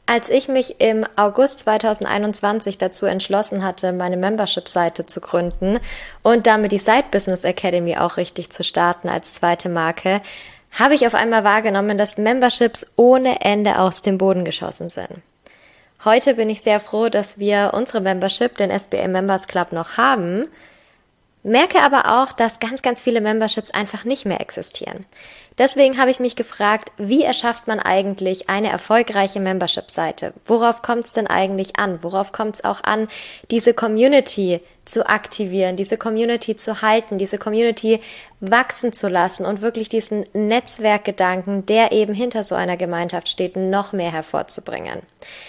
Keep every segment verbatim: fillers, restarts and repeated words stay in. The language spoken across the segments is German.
Als ich mich im August zweitausendeinundzwanzig dazu entschlossen hatte, meine Membership-Seite zu gründen und damit die Side Business Academy auch richtig zu starten als zweite Marke, habe ich auf einmal wahrgenommen, dass Memberships ohne Ende aus dem Boden geschossen sind. Heute bin ich sehr froh, dass wir unsere Membership, den S B A Members Club, noch haben, merke aber auch, dass ganz, ganz viele Memberships einfach nicht mehr existieren. Deswegen habe ich mich gefragt, wie erschafft man eigentlich eine erfolgreiche Membership-Seite? Worauf kommt es denn eigentlich an? Worauf kommt es auch an, diese Community zu aktivieren, diese Community zu halten, diese Community wachsen zu lassen und wirklich diesen Netzwerkgedanken, der eben hinter so einer Gemeinschaft steht, noch mehr hervorzubringen?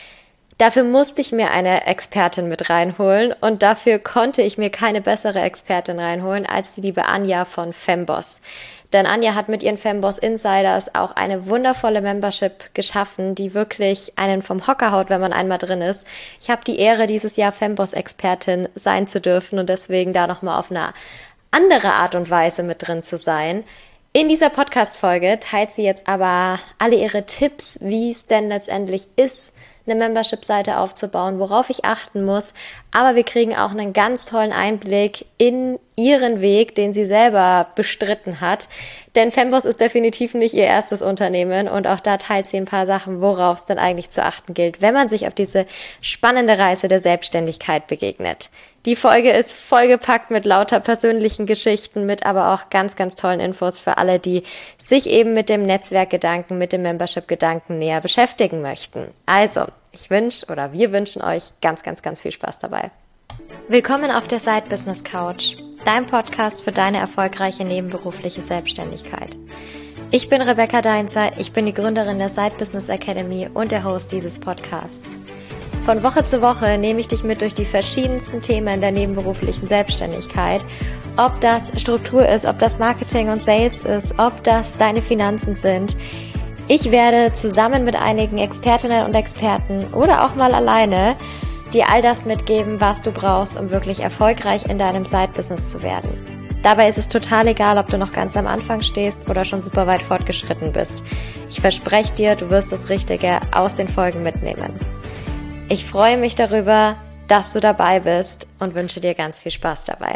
Dafür musste ich mir eine Expertin mit reinholen und dafür konnte ich mir keine bessere Expertin reinholen als die liebe Anja von Femboss. Denn Anja hat mit ihren Femboss Insiders auch eine wundervolle Membership geschaffen, die wirklich einen vom Hocker haut, wenn man einmal drin ist. Ich habe die Ehre, dieses Jahr Femboss-Expertin sein zu dürfen und deswegen da nochmal auf eine andere Art und Weise mit drin zu sein. In dieser Podcast-Folge teilt sie jetzt aber alle ihre Tipps, wie es denn letztendlich ist, eine Membership-Seite aufzubauen, worauf ich achten muss. Aber wir kriegen auch einen ganz tollen Einblick in ihren Weg, den sie selber bestritten hat. Denn Femboss ist definitiv nicht ihr erstes Unternehmen und auch da teilt sie ein paar Sachen, worauf es dann eigentlich zu achten gilt, wenn man sich auf diese spannende Reise der Selbstständigkeit begegnet. Die Folge ist vollgepackt mit lauter persönlichen Geschichten, mit aber auch ganz, ganz tollen Infos für alle, die sich eben mit dem Netzwerkgedanken, mit dem Membership-Gedanken näher beschäftigen möchten. Also, ich wünsche oder wir wünschen euch ganz, ganz, ganz viel Spaß dabei. Willkommen auf der Side Business Couch, dein Podcast für deine erfolgreiche nebenberufliche Selbstständigkeit. Ich bin Rebecca Deinzer, ich bin die Gründerin der Side Business Academy und der Host dieses Podcasts. Von Woche zu Woche nehme ich dich mit durch die verschiedensten Themen der nebenberuflichen Selbstständigkeit. Ob das Struktur ist, ob das Marketing und Sales ist, ob das deine Finanzen sind. Ich werde zusammen mit einigen Expertinnen und Experten oder auch mal alleine dir all das mitgeben, was du brauchst, um wirklich erfolgreich in deinem Side-Business zu werden. Dabei ist es total egal, ob du noch ganz am Anfang stehst oder schon super weit fortgeschritten bist. Ich verspreche dir, du wirst das Richtige aus den Folgen mitnehmen. Ich freue mich darüber, dass du dabei bist und wünsche dir ganz viel Spaß dabei.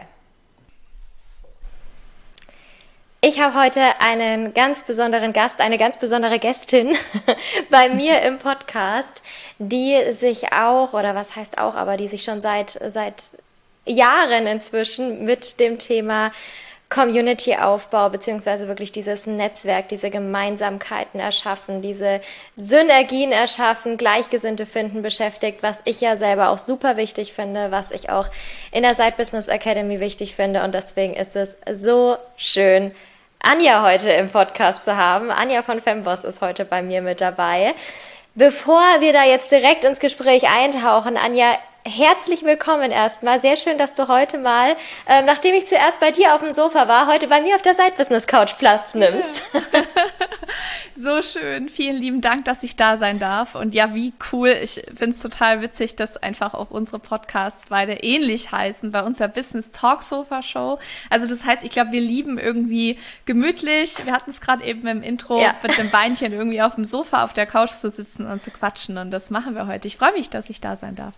Ich habe heute einen ganz besonderen Gast, eine ganz besondere Gästin bei mir im Podcast, die sich auch, oder was heißt auch, aber die sich schon seit, seit Jahren inzwischen mit dem Thema Community-Aufbau beziehungsweise wirklich dieses Netzwerk, diese Gemeinsamkeiten erschaffen, diese Synergien erschaffen, Gleichgesinnte finden beschäftigt, was ich ja selber auch super wichtig finde, was ich auch in der Side Business Academy wichtig finde und deswegen ist es so schön, Anja heute im Podcast zu haben. Anja von Femboss ist heute bei mir mit dabei. Bevor wir da jetzt direkt ins Gespräch eintauchen, Anja, herzlich willkommen erstmal. Sehr schön, dass du heute mal, ähm, nachdem ich zuerst bei dir auf dem Sofa war, heute bei mir auf der Side Business Couch Platz nimmst. Ja. So schön. Vielen lieben Dank, dass ich da sein darf. Und ja, wie cool. Ich finde es total witzig, dass einfach auch unsere Podcasts beide ähnlich heißen. Bei uns ja Business Talk Sofa Show. Also das heißt, ich glaube, wir lieben irgendwie gemütlich. Wir hatten es gerade eben im Intro, ja, mit dem Beinchen irgendwie auf dem Sofa auf der Couch zu sitzen und zu quatschen. Und das machen wir heute. Ich freue mich, dass ich da sein darf.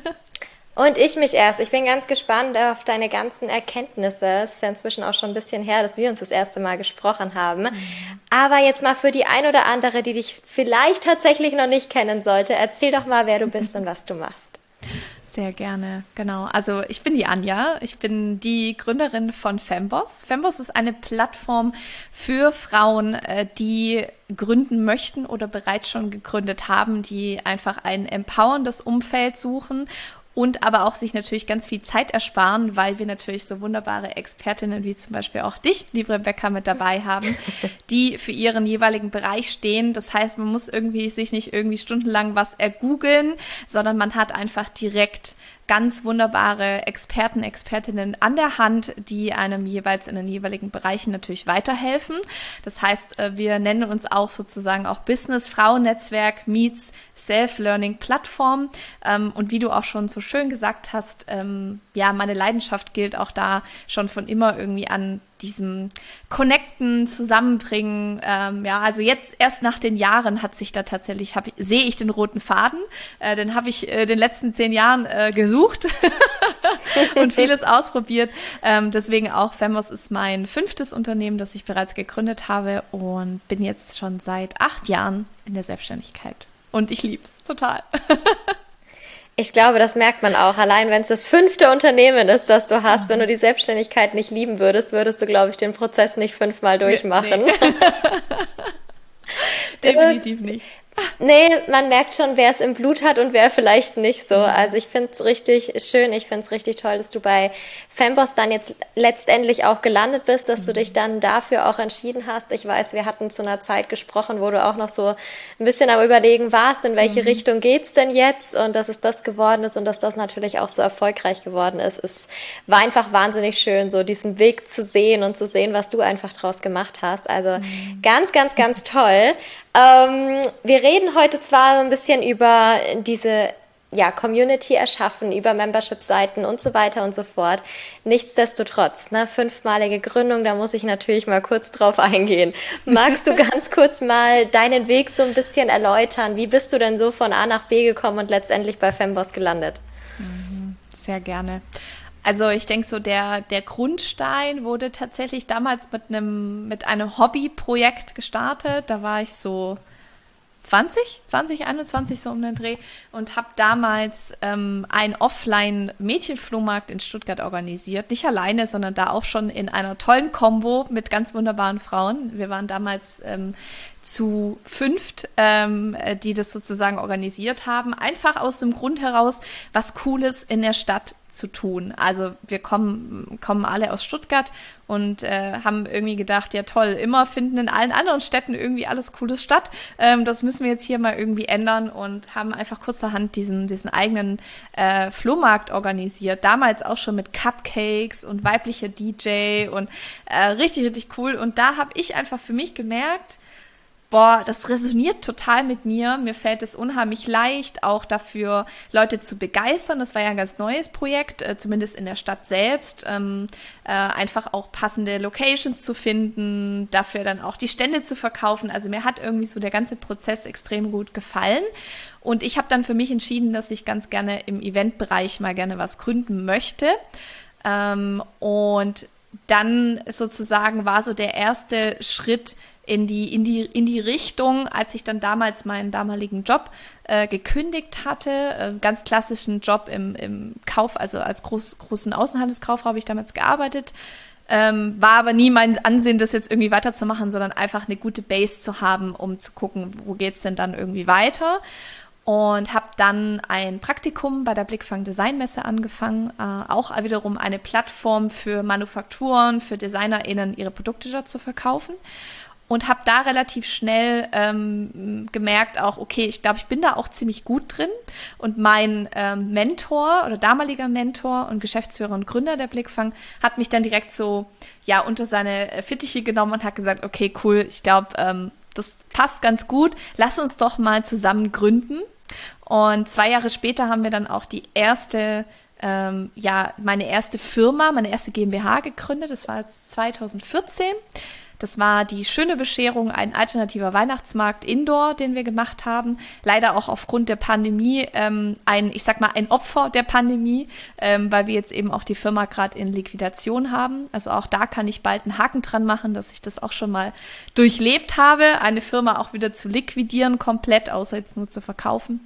Und ich mich erst. Ich bin ganz gespannt auf deine ganzen Erkenntnisse. Es ist ja inzwischen auch schon ein bisschen her, dass wir uns das erste Mal gesprochen haben. Mhm. Aber jetzt mal für die ein oder andere, die dich vielleicht tatsächlich noch nicht kennen sollte, erzähl doch mal, wer du bist und was du machst. Sehr gerne, genau. Also ich bin die Anja, ich bin die Gründerin von Femboss. Femboss ist eine Plattform für Frauen, die gründen möchten oder bereits schon gegründet haben, die einfach ein empowerndes Umfeld suchen und aber auch sich natürlich ganz viel Zeit ersparen, weil wir natürlich so wunderbare Expertinnen wie zum Beispiel auch dich, liebe Rebecca, mit dabei haben, die für ihren jeweiligen Bereich stehen. Das heißt, man muss irgendwie sich nicht irgendwie stundenlang was ergoogeln, sondern man hat einfach direkt ganz wunderbare Experten, Expertinnen an der Hand, die einem jeweils in den jeweiligen Bereichen natürlich weiterhelfen. Das heißt, wir nennen uns auch sozusagen auch Business-Frauen-Netzwerk meets Self-Learning-Plattform. Und wie du auch schon so schön gesagt hast, ja, meine Leidenschaft gilt auch da schon von immer irgendwie an diesem Connecten, Zusammenbringen. Ähm, ja, also jetzt erst nach den Jahren hat sich da tatsächlich, hab ich, sehe ich den roten Faden. Äh, den habe ich äh, den letzten zehn Jahren äh, gesucht und vieles ausprobiert. Ähm, deswegen auch Fembos ist mein fünftes Unternehmen, das ich bereits gegründet habe und bin jetzt schon seit acht Jahren in der Selbstständigkeit. Und ich lieb's total. Ich glaube, das merkt man auch. Allein wenn es das fünfte Unternehmen ist, das du hast, mhm. wenn du die Selbstständigkeit nicht lieben würdest, würdest du, glaube ich, den Prozess nicht fünfmal durchmachen. Nee, nee. Definitiv nicht. Nee, man merkt schon, wer es im Blut hat und wer vielleicht nicht so. Also ich finde es richtig schön, ich finde es richtig toll, dass du bei Fembos dann jetzt letztendlich auch gelandet bist, dass du dich dann dafür auch entschieden hast. Ich weiß, wir hatten zu einer Zeit gesprochen, wo du auch noch so ein bisschen am Überlegen warst, in welche mhm. Richtung geht's denn jetzt, und dass es das geworden ist und dass das natürlich auch so erfolgreich geworden ist. Es war einfach wahnsinnig schön, so diesen Weg zu sehen und zu sehen, was du einfach draus gemacht hast. Also mhm. ganz, ganz, ganz toll. Ähm, wir reden heute zwar so ein bisschen über diese ja, Community erschaffen, über Membership-Seiten und so weiter und so fort. Nichtsdestotrotz, ne, fünfmalige Gründung, da muss ich natürlich mal kurz drauf eingehen. Magst du ganz kurz mal deinen Weg so ein bisschen erläutern? Wie bist du denn so von A nach B gekommen und letztendlich bei Fembos gelandet? Sehr gerne. Also ich denke so, der, der Grundstein wurde tatsächlich damals mit einem, mit einem Hobbyprojekt gestartet. Da war ich so zwanzig, zwanzig, einundzwanzig so um den Dreh und habe damals ähm, einen Offline-Mädchenflohmarkt in Stuttgart organisiert. Nicht alleine, sondern da auch schon in einer tollen Kombo mit ganz wunderbaren Frauen. Wir waren damals ähm, zu fünft, ähm, die das sozusagen organisiert haben. Einfach aus dem Grund heraus, was Cooles in der Stadt zu tun. Also wir kommen, kommen alle aus Stuttgart und äh, haben irgendwie gedacht, ja toll, immer finden in allen anderen Städten irgendwie alles Cooles statt. Ähm, das müssen wir jetzt hier mal irgendwie ändern und haben einfach kurzerhand diesen, diesen eigenen äh, Flohmarkt organisiert. Damals auch schon mit Cupcakes und weiblicher D J und äh, richtig, richtig cool. Und da habe ich einfach für mich gemerkt, boah, das resoniert total mit mir. Mir fällt es unheimlich leicht, auch dafür Leute zu begeistern. Das war ja ein ganz neues Projekt, äh, zumindest in der Stadt selbst. Ähm, äh, einfach auch passende Locations zu finden, dafür dann auch die Stände zu verkaufen. Also mir hat irgendwie so der ganze Prozess extrem gut gefallen. Und ich habe dann für mich entschieden, dass ich ganz gerne im Eventbereich mal gerne was gründen möchte. Ähm, und dann sozusagen war so der erste Schritt in die, in die, in die Richtung, als ich dann damals meinen damaligen Job äh, gekündigt hatte, äh, ganz klassischen Job im, im Kauf, also als groß, großen Außenhandelskauffrau habe ich damals gearbeitet, ähm, war aber nie mein Ansehen, das jetzt irgendwie weiterzumachen, sondern einfach eine gute Base zu haben, um zu gucken, wo geht's denn dann irgendwie weiter. Und habe dann ein Praktikum bei der Blickfang Designmesse angefangen, äh, auch wiederum eine Plattform für Manufakturen, für DesignerInnen ihre Produkte dort zu verkaufen. Und habe da relativ schnell ähm, gemerkt auch, okay, ich glaube, ich bin da auch ziemlich gut drin. Und mein ähm, Mentor oder damaliger Mentor und Geschäftsführer und Gründer der Blickfang hat mich dann direkt so ja unter seine Fittiche genommen und hat gesagt, okay, cool, ich glaube, ähm, das passt ganz gut. Lass uns doch mal zusammen gründen. Und zwei Jahre später haben wir dann auch die erste, ähm, ja, meine erste Firma, meine erste GmbH gegründet. Das war jetzt zweitausendvierzehn. Das war die Schöne Bescherung, ein alternativer Weihnachtsmarkt Indoor, den wir gemacht haben. Leider auch aufgrund der Pandemie ähm, ein, ich sag mal, ein Opfer der Pandemie, ähm, weil wir jetzt eben auch die Firma gerade in Liquidation haben. Also auch da kann ich bald einen Haken dran machen, dass ich das auch schon mal durchlebt habe, eine Firma auch wieder zu liquidieren komplett, außer jetzt nur zu verkaufen.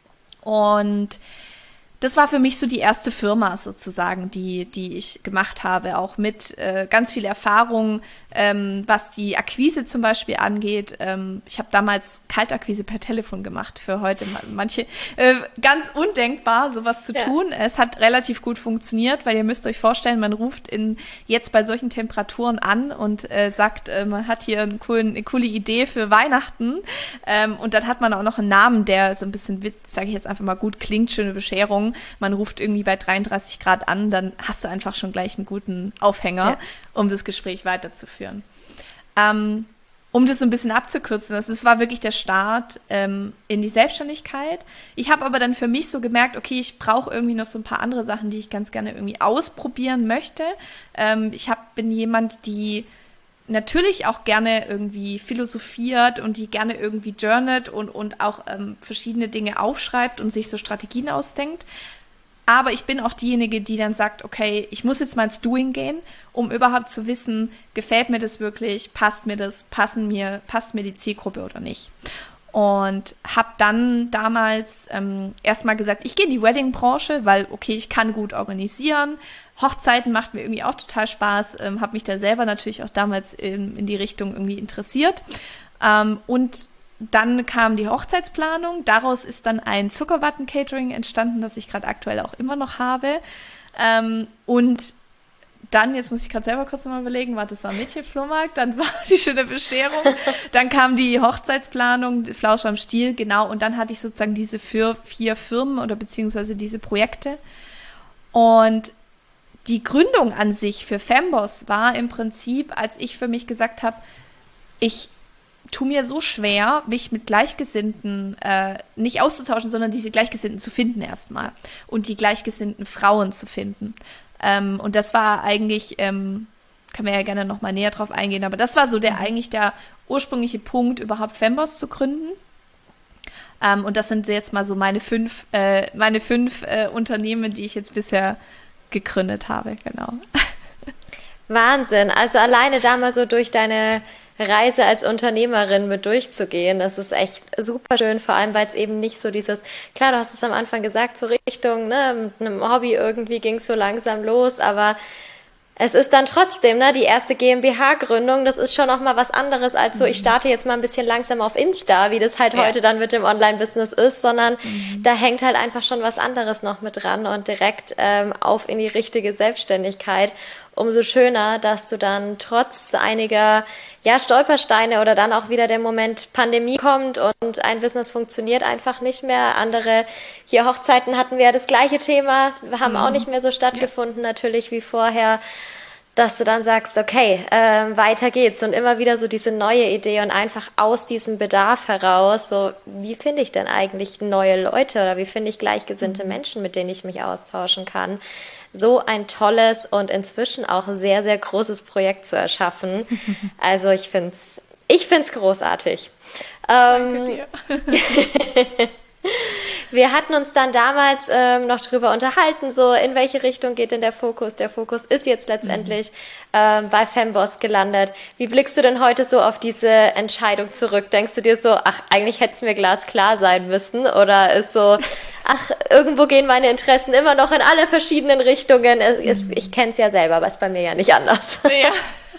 Und das war für mich so die erste Firma sozusagen, die die ich gemacht habe, auch mit äh, ganz viel Erfahrung, ähm, was die Akquise zum Beispiel angeht. Ähm, ich habe damals Kaltakquise per Telefon gemacht, für heute manche äh, ganz undenkbar, sowas zu ja. tun. Es hat relativ gut funktioniert, weil ihr müsst euch vorstellen, man ruft in jetzt bei solchen Temperaturen an und äh, sagt, äh, man hat hier einen coolen, eine coole Idee für Weihnachten, ähm, und dann hat man auch noch einen Namen, der so ein bisschen, sage ich jetzt einfach mal, gut klingt, Schöne Bescherung. Man ruft irgendwie bei dreiunddreißig Grad an, dann hast du einfach schon gleich einen guten Aufhänger, ja. um das Gespräch weiterzuführen. Ähm, um das so ein bisschen abzukürzen, das, das war wirklich der Start ähm, in die Selbstständigkeit. Ich habe aber dann für mich so gemerkt, okay, ich brauche irgendwie noch so ein paar andere Sachen, die ich ganz gerne irgendwie ausprobieren möchte. Ähm, ich hab, bin jemand, die natürlich auch gerne irgendwie philosophiert und die gerne irgendwie journalt und, und auch ähm, verschiedene Dinge aufschreibt und sich so Strategien ausdenkt. Aber ich bin auch diejenige, die dann sagt, okay, ich muss jetzt mal ins Doing gehen, um überhaupt zu wissen, gefällt mir das wirklich, passt mir das, passen mir, passt mir die Zielgruppe oder nicht. Und habe dann damals ähm, erstmal gesagt, ich gehe in die Wedding-Branche, weil, okay, ich kann gut organisieren. Hochzeiten macht mir irgendwie auch total Spaß, ähm, habe mich da selber natürlich auch damals in, in die Richtung irgendwie interessiert. Ähm, und dann kam die Hochzeitsplanung, daraus ist dann ein Zuckerwatten-Catering entstanden, das ich gerade aktuell auch immer noch habe. Ähm, und dann, jetzt muss ich gerade selber kurz mal überlegen, warte, das war Mädchenflohmarkt, dann war die schöne Bescherung, dann kam die Hochzeitsplanung, die Flausch am Stiel, genau, und dann hatte ich sozusagen diese vier, vier Firmen oder beziehungsweise diese Projekte. Und die Gründung an sich für Femboss war im Prinzip, als ich für mich gesagt habe, ich tue mir so schwer, mich mit Gleichgesinnten äh, nicht auszutauschen, sondern diese Gleichgesinnten zu finden erstmal und die gleichgesinnten Frauen zu finden. Ähm, und das war eigentlich, ähm, kann man ja gerne noch mal näher drauf eingehen, aber das war so der eigentlich der ursprüngliche Punkt, überhaupt Femboss zu gründen. Ähm, und das sind jetzt mal so meine fünf, äh, meine fünf äh, Unternehmen, die ich jetzt bisher gegründet habe, genau. Wahnsinn. Also alleine da mal so durch deine Reise als Unternehmerin mit durchzugehen, das ist echt super schön, vor allem, weil es eben nicht so dieses, klar, du hast es am Anfang gesagt, so Richtung, ne, mit einem Hobby irgendwie ging es so langsam los, aber es ist dann trotzdem, ne, die erste GmbH-Gründung, das ist schon noch mal was anderes als so, ich starte jetzt mal ein bisschen langsam auf Insta, wie das halt ja. heute dann mit dem Online-Business ist, sondern mhm. da hängt halt einfach schon was anderes noch mit dran und direkt ähm, auf in die richtige Selbstständigkeit. Umso schöner, dass du dann trotz einiger ja, Stolpersteine oder dann auch wieder der Moment Pandemie kommt und ein Business funktioniert einfach nicht mehr. Andere, hier Hochzeiten hatten wir ja das gleiche Thema, haben mhm. auch nicht mehr so stattgefunden ja. natürlich wie vorher, dass du dann sagst, okay, äh, weiter geht's und immer wieder so diese neue Idee und einfach aus diesem Bedarf heraus, so wie finde ich denn eigentlich neue Leute oder wie finde ich gleichgesinnte mhm. Menschen, mit denen ich mich austauschen kann. So ein tolles und inzwischen auch sehr, sehr großes Projekt zu erschaffen. Also ich finde es ich find's großartig. Danke dir. Wir hatten uns dann damals ähm, noch drüber unterhalten, so in welche Richtung geht denn der Fokus. Der Fokus ist jetzt letztendlich mhm. ähm, bei Femboss gelandet. Wie blickst du denn heute so auf diese Entscheidung zurück? Denkst du dir so, ach, eigentlich hätte es mir glasklar sein müssen? Oder ist so, ach, irgendwo gehen meine Interessen immer noch in alle verschiedenen Richtungen? Es, ist, ich kenne es ja selber, aber es ist bei mir ja nicht anders. Ja.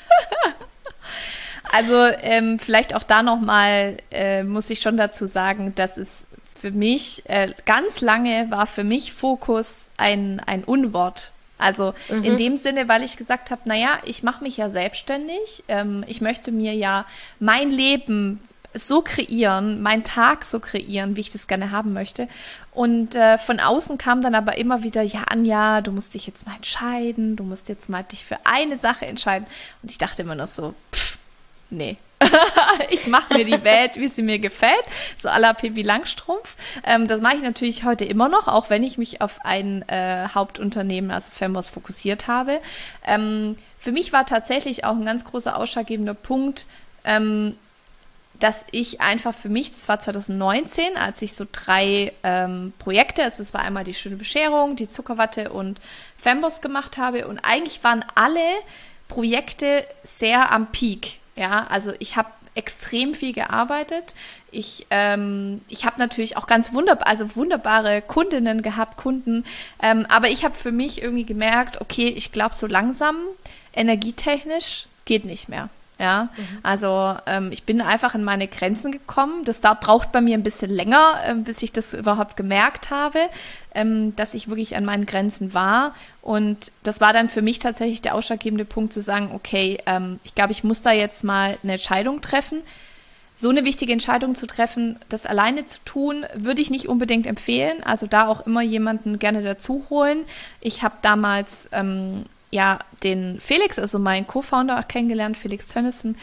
Also ähm, vielleicht auch da nochmal äh, muss ich schon dazu sagen, dass es für mich, äh, ganz lange war für mich Fokus ein, ein Unwort. Also mhm. in dem Sinne, weil ich gesagt habe, naja, ich mache mich ja selbstständig, ähm, ich möchte mir ja mein Leben so kreieren, meinen Tag so kreieren, wie ich das gerne haben möchte. Und äh, von außen kam dann aber immer wieder, ja, Anja, du musst dich jetzt mal entscheiden, du musst jetzt mal dich für eine Sache entscheiden. Und ich dachte immer noch so, pff, nee. Ich mache mir die Welt, wie sie mir gefällt, so à la Pippi Langstrumpf. Ähm, das mache ich natürlich heute immer noch, auch wenn ich mich auf ein äh, Hauptunternehmen, also Femboss, fokussiert habe. Ähm, für mich war tatsächlich auch ein ganz großer ausschlaggebender Punkt, ähm, dass ich einfach für mich, das war zwanzig neunzehn, als ich so drei ähm, Projekte, also es war einmal die schöne Bescherung, die Zuckerwatte und Femboss gemacht habe und eigentlich waren alle Projekte sehr am Peak. Ja, also ich habe extrem viel gearbeitet. Ich, ähm, ich habe natürlich auch ganz wunderbar, also wunderbare Kundinnen gehabt, Kunden. Ähm, aber ich habe für mich irgendwie gemerkt, okay, ich glaube, so langsam energietechnisch geht nicht mehr. Ja, mhm. also ähm, ich bin einfach in meine Grenzen gekommen. Das da braucht bei mir ein bisschen länger, äh, bis ich das überhaupt gemerkt habe, ähm, dass ich wirklich an meinen Grenzen war. Und das war dann für mich tatsächlich der ausschlaggebende Punkt zu sagen, okay, ähm, ich glaube, ich muss da jetzt mal eine Entscheidung treffen. So eine wichtige Entscheidung zu treffen, das alleine zu tun, würde ich nicht unbedingt empfehlen. Also da auch immer jemanden gerne dazu holen. Ich habe damals ähm, ja den Felix, also meinen Co-Founder, auch kennengelernt, Felix Tönnissen.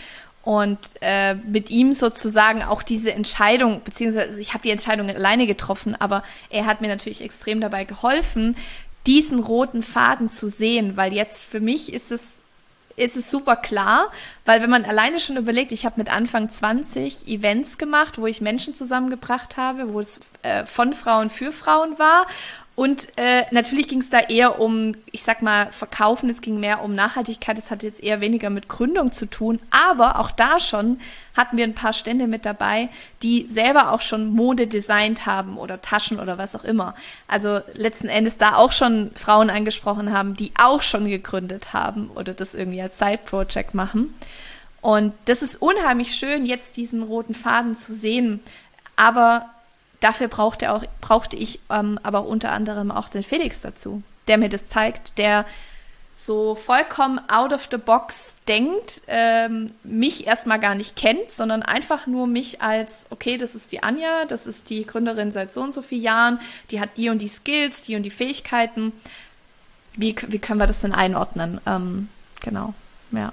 und äh, mit ihm sozusagen auch diese Entscheidung, beziehungsweise ich habe die Entscheidung alleine getroffen, aber er hat mir natürlich extrem dabei geholfen, diesen roten Faden zu sehen, weil jetzt für mich ist es ist es super klar, weil wenn man alleine schon überlegt, ich habe mit Anfang zwanzig Events gemacht, wo ich Menschen zusammengebracht habe, wo es äh, von Frauen für Frauen war. Und äh, natürlich ging es da eher um, ich sag mal, Verkaufen, es ging mehr um Nachhaltigkeit, es hat jetzt eher weniger mit Gründung zu tun, aber auch da schon hatten wir ein paar Stände mit dabei, die selber auch schon Mode designt haben oder Taschen oder was auch immer. Also letzten Endes da auch schon Frauen angesprochen haben, die auch schon gegründet haben oder das irgendwie als Side-Project machen. Und das ist unheimlich schön, jetzt diesen roten Faden zu sehen, aber dafür brauchte, auch, brauchte ich ähm, aber unter anderem auch den Felix dazu, der mir das zeigt, der so vollkommen out of the box denkt, ähm, mich erstmal gar nicht kennt, sondern einfach nur mich als, okay, das ist die Anja, das ist die Gründerin seit so und so vielen Jahren, die hat die und die Skills, die und die Fähigkeiten. Wie, wie können wir das denn einordnen? Ähm, genau, ja.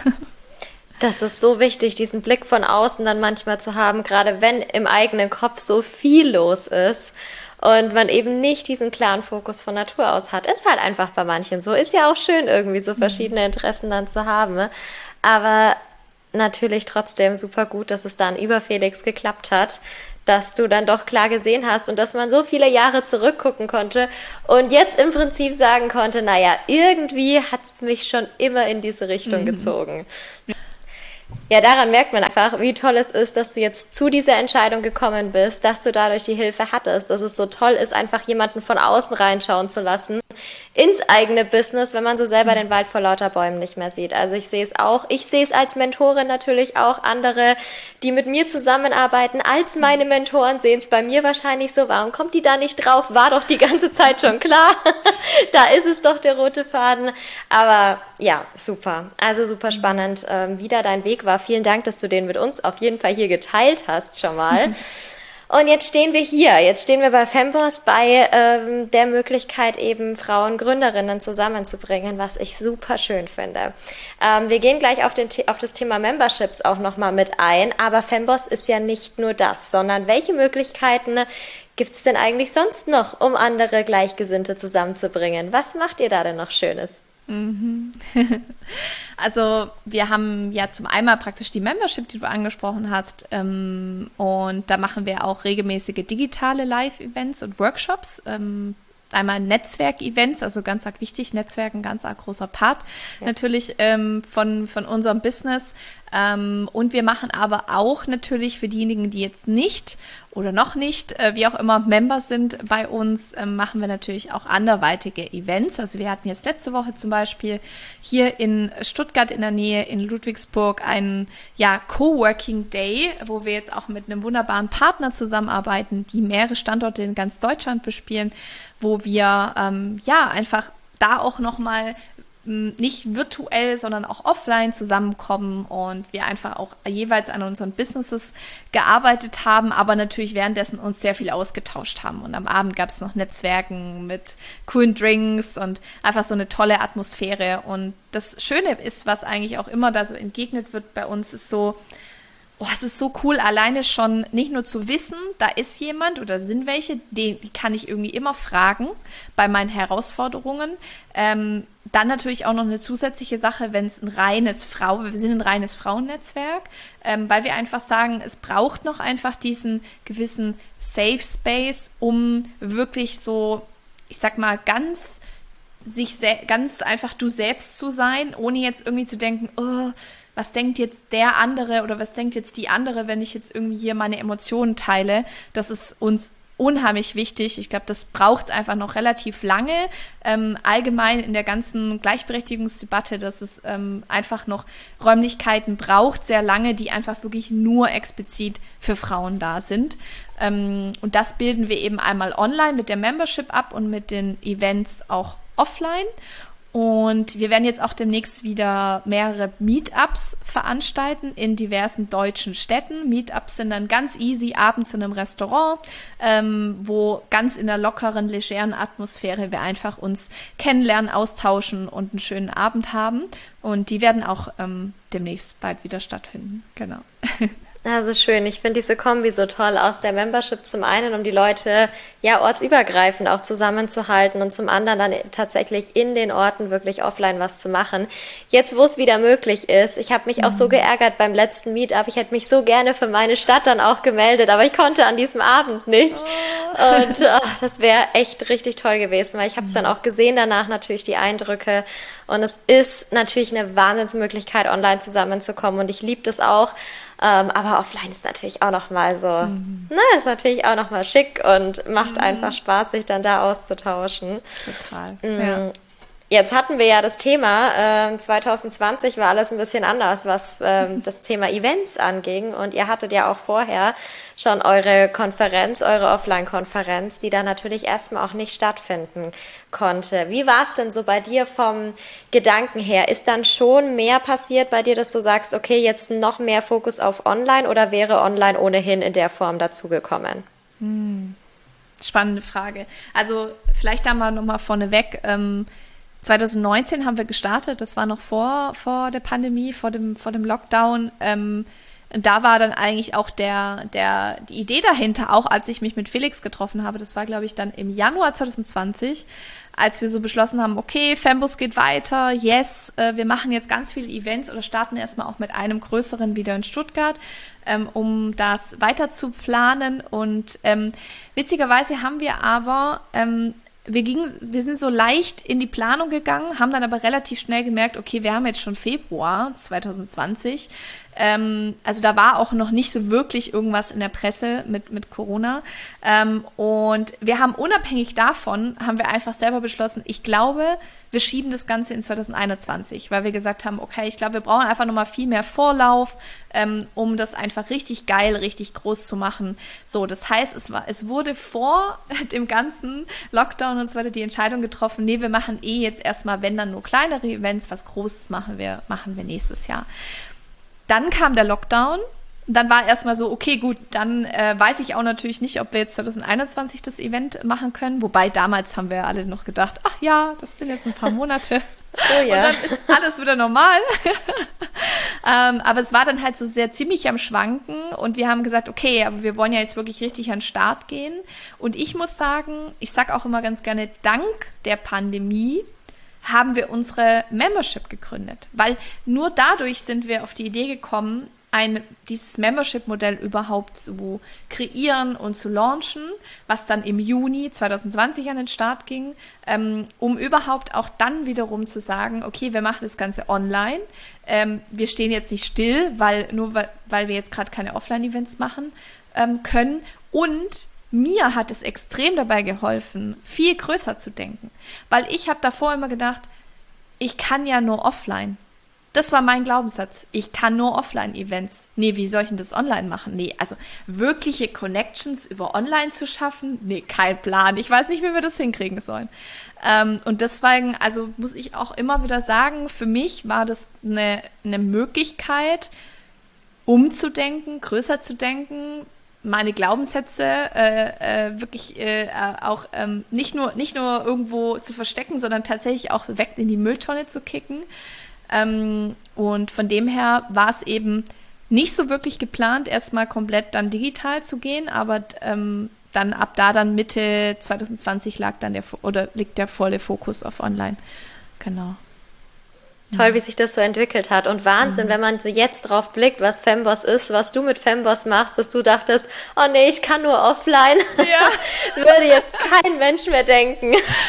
Das ist so wichtig, diesen Blick von außen dann manchmal zu haben, gerade wenn im eigenen Kopf so viel los ist und man eben nicht diesen klaren Fokus von Natur aus hat. Ist halt einfach bei manchen so. Ist ja auch schön, irgendwie so verschiedene Interessen dann zu haben. Aber natürlich trotzdem super gut, dass es dann über Felix geklappt hat, dass du dann doch klar gesehen hast und dass man so viele Jahre zurückgucken konnte und jetzt im Prinzip sagen konnte, naja, irgendwie hat es mich schon immer in diese Richtung mhm. gezogen. Ja, daran merkt man einfach, wie toll es ist, dass du jetzt zu dieser Entscheidung gekommen bist, dass du dadurch die Hilfe hattest, dass es so toll ist, einfach jemanden von außen reinschauen zu lassen ins eigene Business, wenn man so selber den Wald vor lauter Bäumen nicht mehr sieht. Also ich sehe es auch, ich sehe es als Mentorin natürlich auch, andere, die mit mir zusammenarbeiten, als meine Mentoren sehen es bei mir wahrscheinlich so, warum kommt die da nicht drauf? War doch die ganze Zeit schon klar. Da ist es doch der rote Faden. Aber ja, super. Also super spannend, ähm, wie da dein Weg war. Vielen Dank, dass du den mit uns auf jeden Fall hier geteilt hast schon mal. Und jetzt stehen wir hier. Jetzt stehen wir bei Femboss bei ähm, der Möglichkeit, eben Frauen Gründerinnen zusammenzubringen, was ich super schön finde. Ähm, wir gehen gleich auf, den, auf das Thema Memberships auch nochmal mit ein. Aber Femboss ist ja nicht nur das, sondern welche Möglichkeiten gibt es denn eigentlich sonst noch, um andere Gleichgesinnte zusammenzubringen? Was macht ihr da denn noch Schönes? Also wir haben ja zum einen praktisch die Membership, die du angesprochen hast, ähm, und da machen wir auch regelmäßige digitale Live-Events und Workshops. Ähm, einmal Netzwerk-Events, also ganz arg wichtig, Netzwerk ein ganz arg großer Part ja. natürlich ähm, von, von unserem Business. Ähm, und wir machen aber auch natürlich für diejenigen, die jetzt nicht oder noch nicht, äh, wie auch immer, Member sind bei uns, ähm, machen wir natürlich auch anderweitige Events. Also wir hatten jetzt letzte Woche zum Beispiel hier in Stuttgart in der Nähe, in Ludwigsburg, einen ja, Coworking Day, wo wir jetzt auch mit einem wunderbaren Partner zusammenarbeiten, die mehrere Standorte in ganz Deutschland bespielen, wo wir ähm, ja einfach da auch nochmal nicht virtuell, sondern auch offline zusammenkommen und wir einfach auch jeweils an unseren Businesses gearbeitet haben, aber natürlich währenddessen uns sehr viel ausgetauscht haben. Und am Abend gab es noch Netzwerken mit coolen Drinks und einfach so eine tolle Atmosphäre. Und das Schöne ist, was eigentlich auch immer da so entgegnet wird bei uns, ist so, oh, es ist so cool, alleine schon nicht nur zu wissen, da ist jemand oder sind welche, die, die kann ich irgendwie immer fragen bei meinen Herausforderungen. Ähm, dann natürlich auch noch eine zusätzliche Sache, wenn es ein reines Frau, wir sind ein reines Frauennetzwerk, ähm, weil wir einfach sagen, es braucht noch einfach diesen gewissen Safe Space, um wirklich so, ich sag mal, ganz sich se- ganz einfach du selbst zu sein, ohne jetzt irgendwie zu denken, oh, was denkt jetzt der andere oder was denkt jetzt die andere, wenn ich jetzt irgendwie hier meine Emotionen teile. Das ist uns unheimlich wichtig. Ich glaube, das braucht es einfach noch relativ lange. Ähm, allgemein in der ganzen Gleichberechtigungsdebatte, dass es ähm, einfach noch Räumlichkeiten braucht, sehr lange, die einfach wirklich nur explizit für Frauen da sind. Ähm, und das bilden wir eben einmal online mit der Membership ab und mit den Events auch offline. Und wir werden jetzt auch demnächst wieder mehrere Meetups veranstalten in diversen deutschen Städten. Meetups sind dann ganz easy abends in einem Restaurant, ähm, wo ganz in der lockeren, legeren Atmosphäre wir einfach uns kennenlernen, austauschen und einen schönen Abend haben. Und die werden auch ähm, demnächst bald wieder stattfinden. Genau. Also schön. Ich finde diese Kombi so toll aus der Membership zum einen, um die Leute ja ortsübergreifend auch zusammenzuhalten und zum anderen dann tatsächlich in den Orten wirklich offline was zu machen. Jetzt, wo es wieder möglich ist, ich habe mich mhm. auch so geärgert beim letzten Meetup. Ich hätte mich so gerne für meine Stadt dann auch gemeldet, aber ich konnte an diesem Abend nicht. Oh. Und oh, das wäre echt richtig toll gewesen, weil ich habe es mhm. dann auch gesehen danach, natürlich die Eindrücke. Und es ist natürlich eine Wahnsinnsmöglichkeit, online zusammenzukommen und ich liebe das auch. Ähm, aber offline ist natürlich auch nochmal so, mhm. ne, ist natürlich auch nochmal schick und macht mhm. einfach Spaß, sich dann da auszutauschen. Total, mhm. ja. Jetzt hatten wir ja das Thema, äh, zwanzig zwanzig war alles ein bisschen anders, was äh, das Thema Events anging. Und ihr hattet ja auch vorher schon eure Konferenz, eure Offline-Konferenz, die dann natürlich erstmal auch nicht stattfinden konnte. Wie war es denn so bei dir vom Gedanken her? Ist dann schon mehr passiert bei dir, dass du sagst, okay, jetzt noch mehr Fokus auf Online oder wäre Online ohnehin in der Form dazugekommen? Hm. Spannende Frage. Also vielleicht da mal nochmal vorneweg, ähm, zwanzig neunzehn haben wir gestartet, das war noch vor, vor der Pandemie, vor dem, vor dem Lockdown. Ähm, und da war dann eigentlich auch der, der, die Idee dahinter, auch als ich mich mit Felix getroffen habe, das war, glaube ich, dann im Januar zwanzig zwanzig, als wir so beschlossen haben, okay, Fembus geht weiter, yes, äh, wir machen jetzt ganz viele Events oder starten erstmal auch mit einem größeren wieder in Stuttgart, ähm, um das weiter zu planen. Und ähm, witzigerweise haben wir aber ähm, Wir, gingen, wir sind so leicht in die Planung gegangen, haben dann aber relativ schnell gemerkt, okay, wir haben jetzt schon Februar zwanzig zwanzig. Ähm, also da war auch noch nicht so wirklich irgendwas in der Presse mit, mit Corona. Ähm, und wir haben unabhängig davon, haben wir einfach selber beschlossen, ich glaube, wir schieben das Ganze in zwanzig einundzwanzig, weil wir gesagt haben, okay, ich glaube, wir brauchen einfach nochmal viel mehr Vorlauf, ähm, um das einfach richtig geil, richtig groß zu machen. So, das heißt, es war, es wurde vor dem ganzen Lockdown und so weiter die Entscheidung getroffen, nee, wir machen eh jetzt erstmal, wenn dann nur kleinere Events, was Großes machen wir, machen wir nächstes Jahr. Dann kam der Lockdown. Dann war erstmal so, okay, gut, dann äh, weiß ich auch natürlich nicht, ob wir jetzt zwanzig einundzwanzig das Event machen können. Wobei damals haben wir ja alle noch gedacht, ach ja, das sind jetzt ein paar Monate. Oh ja. Und dann ist alles wieder normal. ähm, aber es war dann halt so sehr ziemlich am Schwanken. Und wir haben gesagt, okay, aber wir wollen ja jetzt wirklich richtig an den Start gehen. Und ich muss sagen, ich sage auch immer ganz gerne, dank der Pandemie haben wir unsere Membership gegründet. Weil nur dadurch sind wir auf die Idee gekommen, ein, dieses Membership-Modell überhaupt zu kreieren und zu launchen, was dann im Juni zwanzig zwanzig an den Start ging, ähm, um überhaupt auch dann wiederum zu sagen, okay, wir machen das Ganze online, ähm, wir stehen jetzt nicht still, weil nur weil, weil wir jetzt gerade keine Offline-Events machen ähm, können, und mir hat es extrem dabei geholfen, viel größer zu denken, weil ich habe davor immer gedacht, ich kann ja nur offline. Das war mein Glaubenssatz. Ich kann nur Offline-Events. Nee, wie soll ich denn das online machen? Nee, also wirkliche Connections über online zu schaffen? Nee, kein Plan. Ich weiß nicht, wie wir das hinkriegen sollen. Ähm, und deswegen, also muss ich auch immer wieder sagen, für mich war das eine, eine Möglichkeit, umzudenken, größer zu denken, meine Glaubenssätze äh, äh, wirklich äh, auch ähm, nicht nur, nicht nur irgendwo zu verstecken, sondern tatsächlich auch weg in die Mülltonne zu kicken. Ähm, und von dem her war es eben nicht so wirklich geplant, erstmal komplett dann digital zu gehen, aber ähm, dann ab da dann Mitte zwanzig zwanzig lag dann der oder liegt der volle Fokus auf Online. Genau. Toll, wie sich das so entwickelt hat. Und Wahnsinn, mhm. wenn man so jetzt drauf blickt, was Fembos ist, was du mit Fembos machst, dass du dachtest, oh nee, ich kann nur offline. Ja. Würde jetzt kein Mensch mehr denken.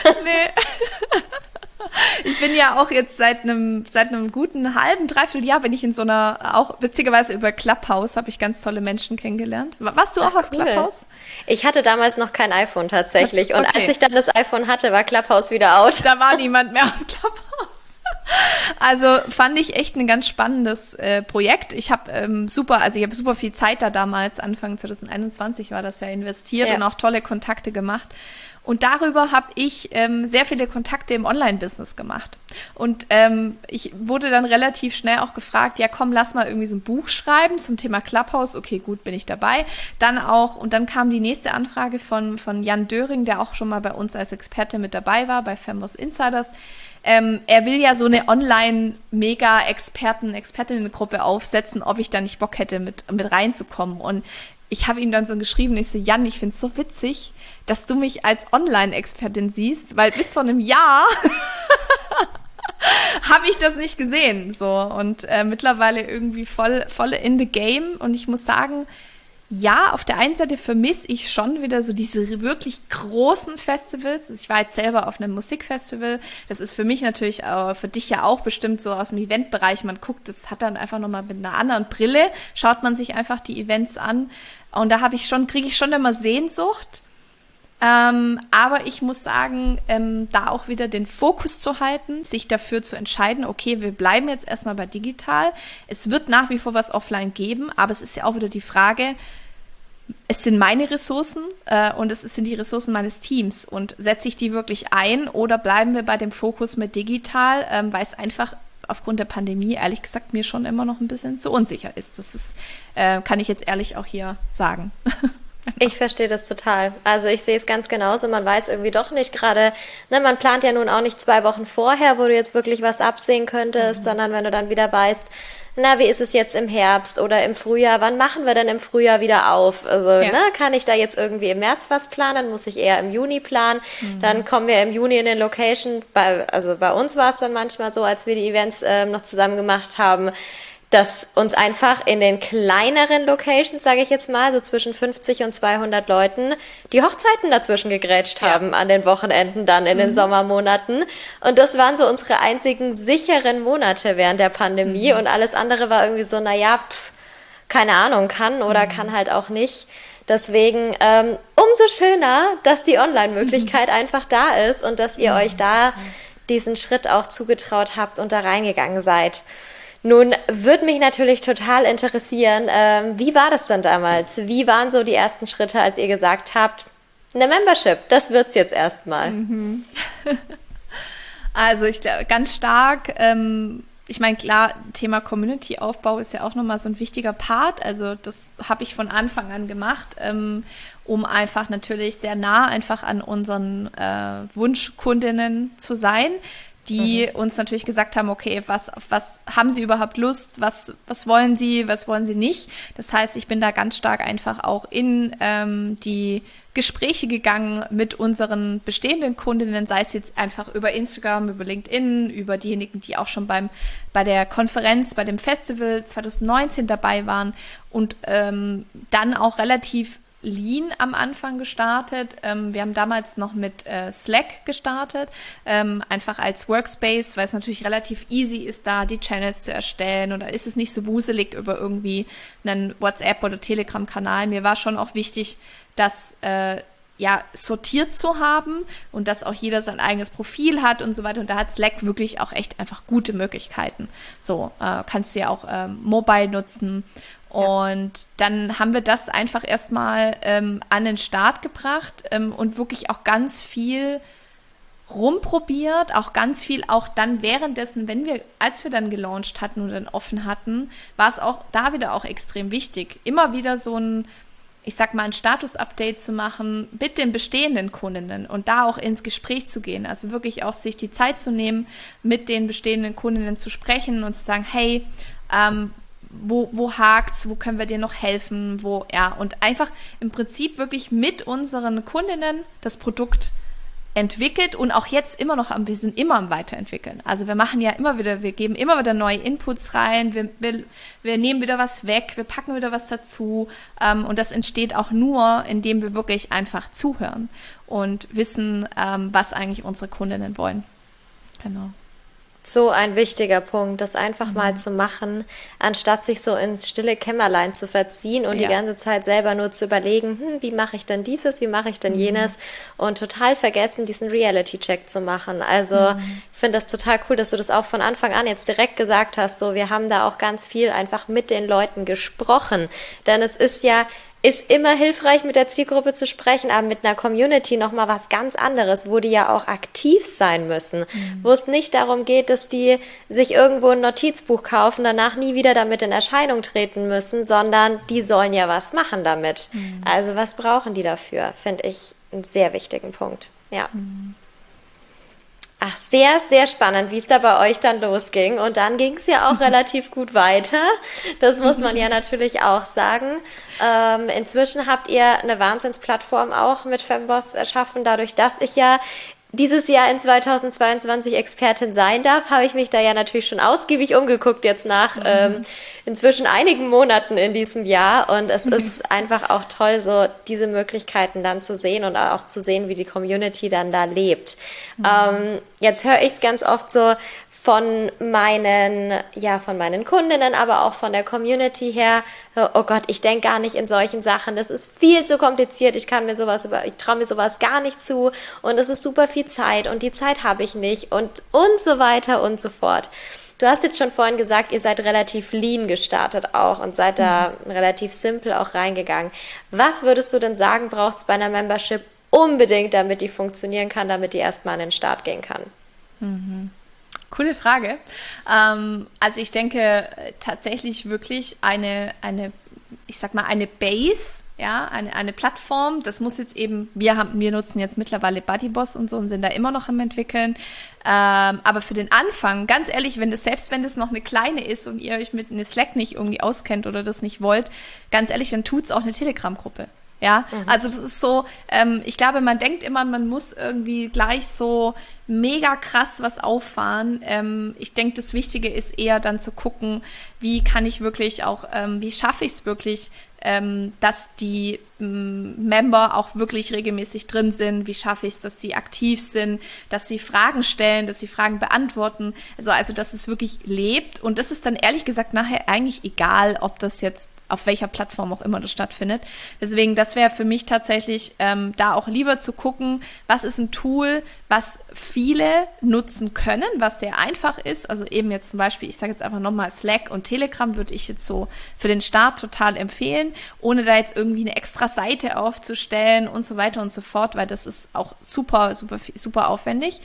Nee. Ich bin ja auch jetzt seit einem seit einem guten halben, dreiviertel Jahr bin ich in so einer, auch witzigerweise über Clubhouse, habe ich ganz tolle Menschen kennengelernt. Warst du auch Ach, auf cool. Clubhouse? Ich hatte damals noch kein iPhone tatsächlich. Das, okay. Und als ich dann das iPhone hatte, war Clubhouse wieder out. Da war niemand mehr auf Clubhouse. Also fand ich echt ein ganz spannendes äh, Projekt. Ich habe ähm, super, also ich habe super viel Zeit da damals, Anfang zwanzig einundzwanzig war das ja investiert ja. und auch tolle Kontakte gemacht. Und darüber habe ich ähm, sehr viele Kontakte im Online-Business gemacht. Und ähm, ich wurde dann relativ schnell auch gefragt, ja komm, lass mal irgendwie so ein Buch schreiben zum Thema Clubhouse. Okay, gut, bin ich dabei. Dann auch, und dann kam die nächste Anfrage von, von Jan Döring, der auch schon mal bei uns als Experte mit dabei war, bei Fembos Insiders. ähm, er will ja so eine Online-Mega-Experten, Expertinnen-Gruppe aufsetzen, ob ich da nicht Bock hätte, mit, mit reinzukommen. Und ich habe ihm dann so geschrieben, ich so, Jan, ich finde es so witzig, dass du mich als Online-Expertin siehst, weil bis vor einem Jahr habe ich das nicht gesehen. So. Und äh, mittlerweile irgendwie voll, voll in the game. Und ich muss sagen, ja, auf der einen Seite vermisse ich schon wieder so diese wirklich großen Festivals. Ich war jetzt selber auf einem Musikfestival. Das ist für mich natürlich, äh, für dich ja auch bestimmt so aus dem Eventbereich. Man guckt, das hat dann einfach nochmal mit einer anderen Brille, schaut man sich einfach die Events an. Und da habe ich schon, kriege ich schon immer Sehnsucht. Ähm, aber ich muss sagen, ähm, da auch wieder den Fokus zu halten, sich dafür zu entscheiden, okay, wir bleiben jetzt erstmal bei digital. Es wird nach wie vor was offline geben, aber es ist ja auch wieder die Frage, es sind meine Ressourcen äh, und es sind die Ressourcen meines Teams. Und setze ich die wirklich ein oder bleiben wir bei dem Fokus mit digital, ähm, weil es einfach aufgrund der Pandemie, ehrlich gesagt, mir schon immer noch ein bisschen zu unsicher ist. Das ist, äh, kann ich jetzt ehrlich auch hier sagen. Ich verstehe das total. Also ich sehe es ganz genauso. Man weiß irgendwie doch nicht gerade, ne, man plant ja nun auch nicht zwei Wochen vorher, wo du jetzt wirklich was absehen könntest, mhm. sondern wenn du dann wieder weißt, na, wie ist es jetzt im Herbst oder im Frühjahr? Wann machen wir denn im Frühjahr wieder auf? Also, ja. ne, kann ich da jetzt irgendwie im März was planen? Muss ich eher im Juni planen? Mhm. Dann kommen wir im Juni in den Locations. Bei, also bei uns war es dann manchmal so, als wir die Events ähm, noch zusammen gemacht haben, dass uns einfach in den kleineren Locations, sage ich jetzt mal, so zwischen fünfzig und zweihundert Leuten, die Hochzeiten dazwischen gegrätscht haben ja. an den Wochenenden dann in mhm. den Sommermonaten. Und das waren so unsere einzigen sicheren Monate während der Pandemie. Mhm. Und alles andere war irgendwie so, naja, pff, keine Ahnung, kann oder mhm. kann halt auch nicht. Deswegen ähm, umso schöner, dass die Online-Möglichkeit mhm. einfach da ist und dass ihr mhm. euch da diesen Schritt auch zugetraut habt und da reingegangen seid. Nun, würde mich natürlich total interessieren, ähm, wie war das denn damals? Wie waren so die ersten Schritte, als ihr gesagt habt, eine Membership, das wird's jetzt erstmal? Mhm. Also ich glaube, ganz stark, ähm, ich meine, klar, Thema Community-Aufbau ist ja auch nochmal so ein wichtiger Part. Also das habe ich von Anfang an gemacht, ähm, um einfach natürlich sehr nah einfach an unseren äh, Wunschkundinnen zu sein, die mhm. uns natürlich gesagt haben, okay, was, auf was haben sie überhaupt Lust, was, was wollen sie, was wollen sie nicht. Das heißt, ich bin da ganz stark einfach auch in ähm, die Gespräche gegangen mit unseren bestehenden Kundinnen, sei es jetzt einfach über Instagram, über LinkedIn, über diejenigen, die auch schon beim bei der Konferenz, bei dem Festival zwanzig neunzehn dabei waren und ähm, dann auch relativ Lean am Anfang gestartet. Ähm, wir haben damals noch mit äh, Slack gestartet, ähm, einfach als Workspace, weil es natürlich relativ easy ist, da die Channels zu erstellen oder ist es nicht so wuselig über irgendwie einen WhatsApp- oder Telegram-Kanal. Mir war schon auch wichtig, das äh, ja, sortiert zu haben und dass auch jeder sein eigenes Profil hat und so weiter. Und da hat Slack wirklich auch echt einfach gute Möglichkeiten. So, äh, kannst du ja auch ähm, mobile nutzen. Und dann haben wir das einfach erstmal ähm, an den Start gebracht ähm, und wirklich auch ganz viel rumprobiert, auch ganz viel, auch dann währenddessen, wenn wir, als wir dann gelauncht hatten und dann offen hatten, war es auch da wieder auch extrem wichtig, immer wieder so ein, ich sag mal, ein Status-Update zu machen mit den bestehenden Kundinnen und da auch ins Gespräch zu gehen, also wirklich auch sich die Zeit zu nehmen, mit den bestehenden Kundinnen zu sprechen und zu sagen, hey, ähm, Wo, wo hakt's, wo können wir dir noch helfen, wo, ja, und einfach im Prinzip wirklich mit unseren Kundinnen das Produkt entwickelt und auch jetzt immer noch am, wir sind immer am Weiterentwickeln. Also wir machen ja immer wieder, wir geben immer wieder neue Inputs rein, wir, wir, wir nehmen wieder was weg, wir packen wieder was dazu, ähm, und das entsteht auch nur, indem wir wirklich einfach zuhören und wissen, ähm, was eigentlich unsere Kundinnen wollen. Genau. So ein wichtiger Punkt, das einfach mhm. mal zu machen, anstatt sich so ins stille Kämmerlein zu verziehen und ja. die ganze Zeit selber nur zu überlegen, hm, wie mache ich denn dieses, wie mache ich denn mhm. jenes und total vergessen, diesen Reality-Check zu machen. Also mhm. ich finde das total cool, dass du das auch von Anfang an jetzt direkt gesagt hast, so wir haben da auch ganz viel einfach mit den Leuten gesprochen, denn es ist ja ist immer hilfreich, mit der Zielgruppe zu sprechen, aber mit einer Community nochmal was ganz anderes, wo die ja auch aktiv sein müssen, mhm. wo es nicht darum geht, dass die sich irgendwo ein Notizbuch kaufen, danach nie wieder damit in Erscheinung treten müssen, sondern die sollen ja was machen damit. Mhm. Also was brauchen die dafür, finde ich einen sehr wichtigen Punkt. Ja. Mhm. Ach, sehr, sehr spannend, wie es da bei euch dann losging. Und dann ging es ja auch relativ gut weiter. Das muss man ja natürlich auch sagen. Ähm, inzwischen habt ihr eine Wahnsinnsplattform auch mit Femboss erschaffen. Dadurch, dass ich ja dieses Jahr in zweitausendzweiundzwanzig Expertin sein darf, habe ich mich da ja natürlich schon ausgiebig umgeguckt jetzt nach mhm. ähm, inzwischen einigen Monaten in diesem Jahr. Und es mhm. ist einfach auch toll, so diese Möglichkeiten dann zu sehen und auch zu sehen, wie die Community dann da lebt. Mhm. Ähm, jetzt höre ich es ganz oft so von meinen, ja, von meinen Kundinnen, aber auch von der Community her, oh Gott, ich denke gar nicht in solchen Sachen, das ist viel zu kompliziert, ich kann mir sowas, über, ich traue mir sowas gar nicht zu und es ist super viel Zeit und die Zeit habe ich nicht und, und so weiter und so fort. Du hast jetzt schon vorhin gesagt, ihr seid relativ lean gestartet auch und seid da mhm. relativ simpel auch reingegangen. Was würdest du denn sagen, braucht es bei einer Membership unbedingt, damit die funktionieren kann, damit die erstmal an den Start gehen kann? Mhm. Coole Frage. Ähm, also ich denke tatsächlich wirklich eine, eine, ich sag mal, eine Base, ja, eine, eine Plattform. Das muss jetzt eben, wir haben, wir nutzen jetzt mittlerweile Buddyboss und so und sind da immer noch am entwickeln. Ähm, aber für den Anfang, ganz ehrlich, wenn das, selbst wenn das noch eine kleine ist und ihr euch mit einem Slack nicht irgendwie auskennt oder das nicht wollt, ganz ehrlich, dann tut's auch eine Telegram-Gruppe. Ja, mhm. also das ist so, ähm, ich glaube, man denkt immer, man muss irgendwie gleich so mega krass was auffahren. Ähm, ich denke, das Wichtige ist eher dann zu gucken, wie kann ich wirklich auch, ähm, wie schaffe ich es wirklich, ähm, dass die ähm, Member auch wirklich regelmäßig drin sind, wie schaffe ich es, dass sie aktiv sind, dass sie Fragen stellen, dass sie Fragen beantworten, also, also dass es wirklich lebt und das ist dann ehrlich gesagt nachher eigentlich egal, ob das jetzt auf welcher Plattform auch immer das stattfindet. Deswegen, das wäre für mich tatsächlich ähm, da auch lieber zu gucken, was ist ein Tool, was viele nutzen können, was sehr einfach ist. Also eben jetzt zum Beispiel, ich sage jetzt einfach nochmal Slack und Telegram würde ich jetzt so für den Start total empfehlen, ohne da jetzt irgendwie eine extra Seite aufzustellen und so weiter und so fort, weil das ist auch super, super, super aufwendig.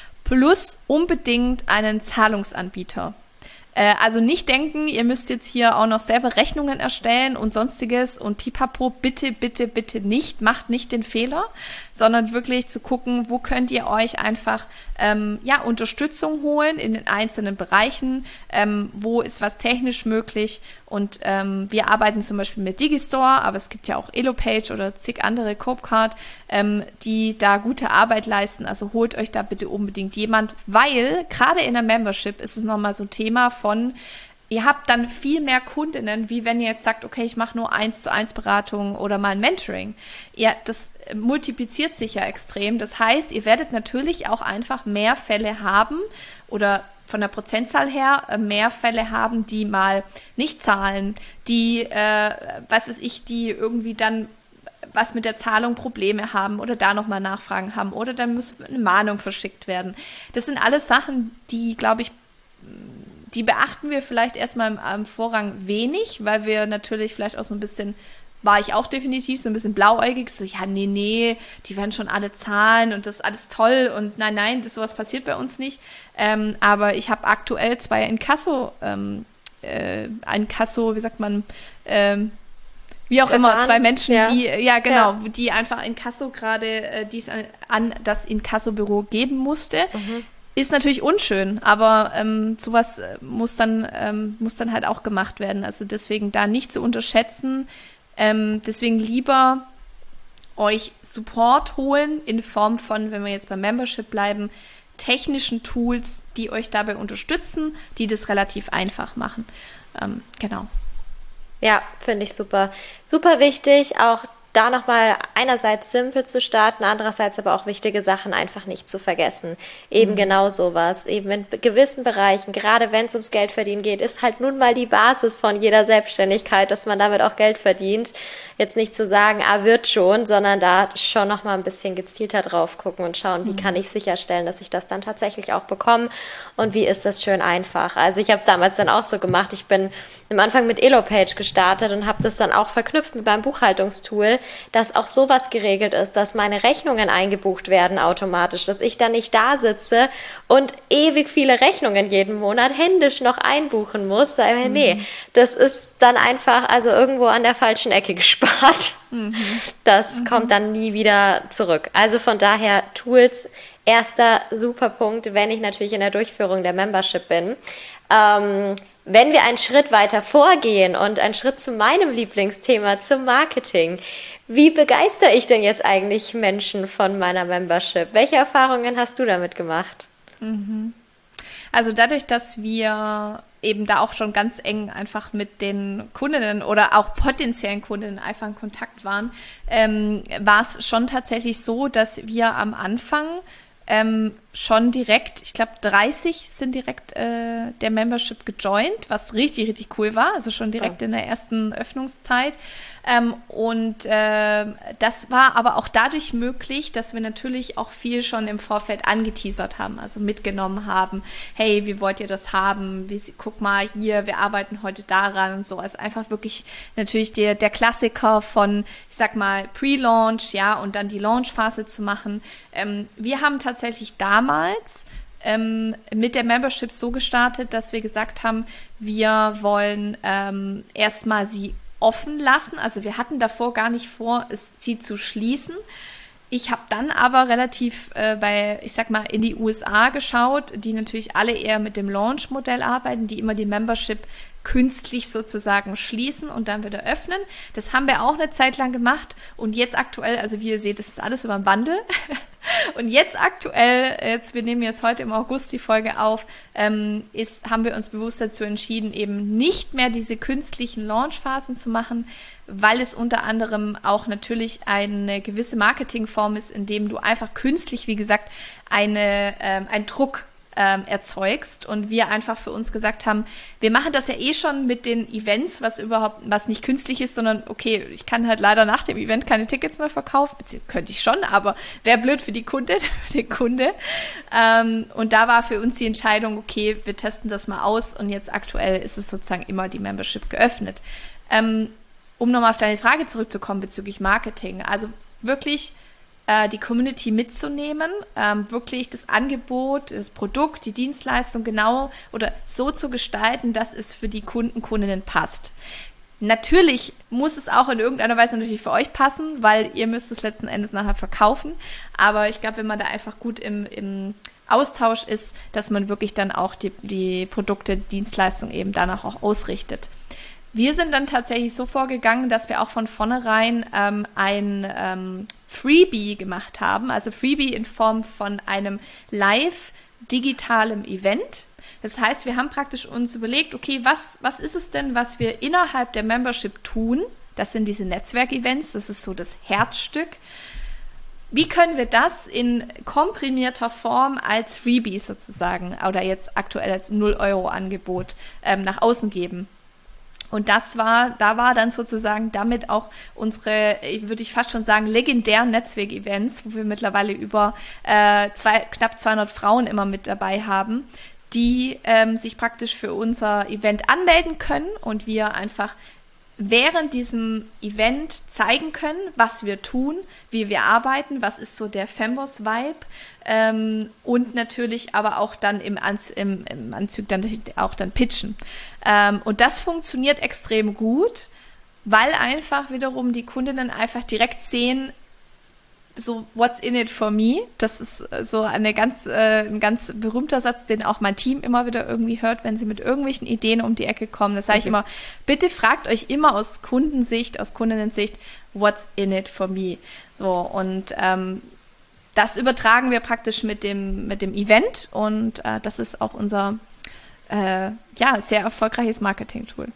Plus unbedingt einen Zahlungsanbieter. Also nicht denken, ihr müsst jetzt hier auch noch selber Rechnungen erstellen und sonstiges und pipapo, bitte, bitte, bitte nicht, macht nicht den Fehler, sondern wirklich zu gucken, wo könnt ihr euch einfach ähm, ja Unterstützung holen in den einzelnen Bereichen, ähm, wo ist was technisch möglich und ähm, wir arbeiten zum Beispiel mit Digistore, aber es gibt ja auch Elopage oder zig andere Copecard, ähm, die da gute Arbeit leisten, also holt euch da bitte unbedingt jemand, weil gerade in der Membership ist es nochmal so ein Thema von, ihr habt dann viel mehr Kundinnen, wie wenn ihr jetzt sagt, okay, ich mache nur eins zu eins Beratung oder mal ein Mentoring. Ja, das multipliziert sich ja extrem. Das heißt, ihr werdet natürlich auch einfach mehr Fälle haben oder von der Prozentzahl her mehr Fälle haben, die mal nicht zahlen, die, äh, was weiß ich, die irgendwie dann was mit der Zahlung Probleme haben oder da nochmal Nachfragen haben oder dann muss eine Mahnung verschickt werden. Das sind alles Sachen, die, glaube ich, die beachten wir vielleicht erstmal im, im Vorrang wenig, weil wir natürlich vielleicht auch so ein bisschen, war ich auch definitiv so ein bisschen blauäugig, so ja, nee, nee, die werden schon alle zahlen und das ist alles toll und nein, nein, das sowas passiert bei uns nicht. Ähm, aber ich habe aktuell zwei Inkasso, ähm, äh, Inkasso, wie sagt man, ähm, wie auch immer, zwei Menschen, ja. die, ja genau, ja. die einfach Inkasso gerade äh, dies an, an das Inkassobüro geben musste. Mhm. Ist natürlich unschön, aber ähm, sowas muss dann, ähm, muss dann halt auch gemacht werden. Also deswegen da nicht zu unterschätzen. Ähm, deswegen lieber euch Support holen in Form von, wenn wir jetzt beim Membership bleiben, technischen Tools, die euch dabei unterstützen, die das relativ einfach machen. Ähm, genau. Ja, finde ich super. Super wichtig, auch da nochmal einerseits simpel zu starten, andererseits aber auch wichtige Sachen einfach nicht zu vergessen. Eben mhm. genau sowas. Eben in gewissen Bereichen, gerade wenn es ums Geldverdienen geht, ist halt nun mal die Basis von jeder Selbstständigkeit, dass man damit auch Geld verdient. Jetzt nicht zu sagen, ah, wird schon, sondern da schon nochmal ein bisschen gezielter drauf gucken und schauen, wie mhm. kann ich sicherstellen, dass ich das dann tatsächlich auch bekomme und wie ist das schön einfach. Also ich habe es damals dann auch so gemacht. Ich bin am Anfang mit Elopage gestartet und habe das dann auch verknüpft mit meinem Buchhaltungstool. dass auch sowas geregelt ist, dass meine Rechnungen eingebucht werden automatisch, dass ich dann nicht da sitze und ewig viele Rechnungen jeden Monat händisch noch einbuchen muss. Mhm. Nee, das ist dann einfach also irgendwo an der falschen Ecke gespart. Mhm. Das mhm. kommt dann nie wieder zurück. Also von daher Tools, erster super Punkt, wenn ich natürlich in der Durchführung der Membership bin. Ähm, wenn wir einen Schritt weiter vorgehen und einen Schritt zu meinem Lieblingsthema, zum Marketing, wie begeistere ich denn jetzt eigentlich Menschen von meiner Membership? Welche Erfahrungen hast du damit gemacht? Mhm. Also dadurch, dass wir eben da auch schon ganz eng einfach mit den Kundinnen oder auch potenziellen Kundinnen einfach in Kontakt waren, ähm, war es schon tatsächlich so, dass wir am Anfang ähm, schon direkt, ich glaube dreißig sind direkt äh, der Membership gejoint, was richtig, richtig cool war, also schon direkt in der ersten Öffnungszeit. Ähm, und äh, das war aber auch dadurch möglich, dass wir natürlich auch viel schon im Vorfeld angeteasert haben, also mitgenommen haben, hey, wie wollt ihr das haben? Wie, guck mal hier, wir arbeiten heute daran und so. Also einfach wirklich natürlich der, der Klassiker von, ich sag mal, Pre-Launch, ja, und dann die Launch-Phase zu machen. Ähm, wir haben tatsächlich damals ähm, mit der Membership so gestartet, dass wir gesagt haben, wir wollen ähm, erstmal sie offen lassen. Also wir hatten davor gar nicht vor, es sie zu schließen. Ich habe dann aber relativ äh, bei, ich sag mal, in die U S A geschaut, die natürlich alle eher mit dem Launch-Modell arbeiten, die immer die Membership künstlich sozusagen schließen und dann wieder öffnen. Das haben wir auch eine Zeit lang gemacht und jetzt aktuell, also wie ihr seht, das ist alles über den Wandel. Und jetzt aktuell, jetzt, wir nehmen jetzt heute im August die Folge auf, ähm, ist, haben wir uns bewusst dazu entschieden, eben nicht mehr diese künstlichen Launchphasen zu machen, weil es unter anderem auch natürlich eine gewisse Marketingform ist, in dem du einfach künstlich, wie gesagt, eine, ähm, einen Druck Ähm, erzeugst und wir einfach für uns gesagt haben, wir machen das ja eh schon mit den Events, was überhaupt, was nicht künstlich ist, sondern okay, ich kann halt leider nach dem Event keine Tickets mehr verkaufen, beziehungsweise könnte ich schon, aber wäre blöd für die Kunde, für den Kunde. Ähm, und da war für uns die Entscheidung, okay, wir testen das mal aus und jetzt aktuell ist es sozusagen immer die Membership geöffnet. Ähm, um nochmal auf deine Frage zurückzukommen bezüglich Marketing, also wirklich die Community mitzunehmen, ähm, wirklich das Angebot, das Produkt, die Dienstleistung genau oder so zu gestalten, dass es für die Kunden, Kundinnen passt. Natürlich muss es auch in irgendeiner Weise natürlich für euch passen, weil ihr müsst es letzten Endes nachher verkaufen, aber ich glaube, wenn man da einfach gut im, im Austausch ist, dass man wirklich dann auch die, die Produkte, Dienstleistung eben danach auch ausrichtet. Wir sind dann tatsächlich so vorgegangen, dass wir auch von vornherein ähm, ein ähm, Freebie gemacht haben, also Freebie in Form von einem live-digitalen Event. Das heißt, wir haben praktisch uns überlegt, okay, was, was ist es denn, was wir innerhalb der Membership tun? Das sind diese Netzwerkevents, das ist so das Herzstück. Wie können wir das in komprimierter Form als Freebie sozusagen oder jetzt aktuell als null Euro Angebot ähm, nach außen geben? Und das war, da war dann sozusagen damit auch unsere, würde ich fast schon sagen, legendären Netzwerkevents, wo wir mittlerweile über äh, zwei, knapp zweihundert Frauen immer mit dabei haben, die ähm, sich praktisch für unser Event anmelden können und wir einfach während diesem Event zeigen können, was wir tun, wie wir arbeiten, was ist so der Femboss-Vibe ähm, und natürlich aber auch dann im, Anz- im, im Anzug dann auch dann pitchen. Ähm, und das funktioniert extrem gut, weil einfach wiederum die Kundinnen einfach direkt sehen, so what's in it for me? Das ist so eine ganz, äh, ein ganz berühmter Satz, den auch mein Team immer wieder irgendwie hört, wenn sie mit irgendwelchen Ideen um die Ecke kommen. Das sage ich immer, bitte fragt euch immer aus Kundensicht, aus Kundinnensicht, what's in it for me? So, und ähm, das übertragen wir praktisch mit dem, mit dem Event und äh, das ist auch unser äh, ja, sehr erfolgreiches Marketing-Tool.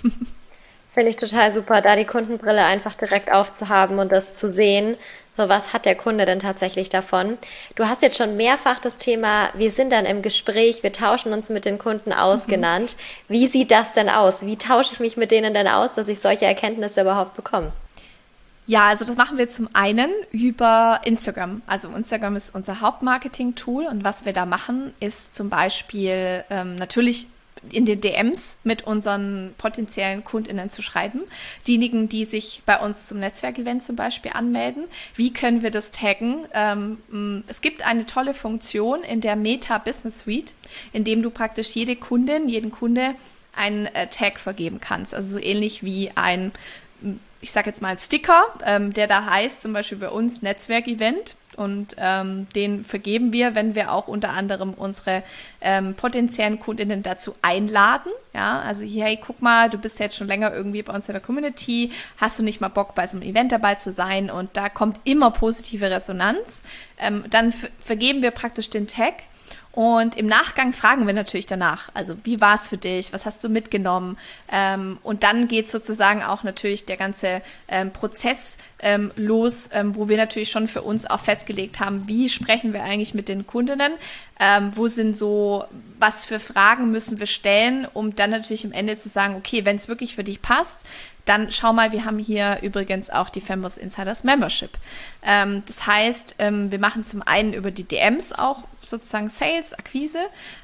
Finde ich total super, da die Kundenbrille einfach direkt aufzuhaben und das zu sehen. So, was hat der Kunde denn tatsächlich davon? Du hast jetzt schon mehrfach das Thema, wir sind dann im Gespräch, wir tauschen uns mit den Kunden aus, mhm. genannt. Wie sieht das denn aus? Wie tausche ich mich mit denen denn aus, dass ich solche Erkenntnisse überhaupt bekomme? Ja, also das machen wir zum einen über Instagram. Also Instagram ist unser Hauptmarketing-Tool und was wir da machen, ist zum Beispiel ähm, natürlich in den D Ms mit unseren potenziellen KundInnen zu schreiben. Diejenigen, die sich bei uns zum Netzwerkevent zum Beispiel anmelden. Wie können wir das taggen? Ähm, es gibt eine tolle Funktion in der Meta Business Suite, in dem du praktisch jede Kundin, jeden Kunde einen äh, Tag vergeben kannst. Also so ähnlich wie ein, ich sage jetzt mal Sticker, ähm, der da heißt zum Beispiel bei uns Netzwerkevent. Und ähm, den vergeben wir, wenn wir auch unter anderem unsere ähm, potenziellen KundInnen dazu einladen. Ja, also hier, hey, guck mal, du bist jetzt schon länger irgendwie bei uns in der Community, hast du nicht mal Bock, bei so einem Event dabei zu sein? Und da kommt immer positive Resonanz. Ähm, dann f- vergeben wir praktisch den Tag. Und im Nachgang fragen wir natürlich danach, also wie war es für dich, was hast du mitgenommen? Ähm, und dann geht sozusagen auch natürlich der ganze ähm, Prozess ähm, los, ähm, wo wir natürlich schon für uns auch festgelegt haben, wie sprechen wir eigentlich mit den Kundinnen, ähm, wo sind so, was für Fragen müssen wir stellen, um dann natürlich am Ende zu sagen, okay, wenn es wirklich für dich passt, dann schau mal, wir haben hier übrigens auch die Fembos Insiders Membership. Ähm, das heißt, ähm, wir machen zum einen über die D Ms auch sozusagen Sales, Akquise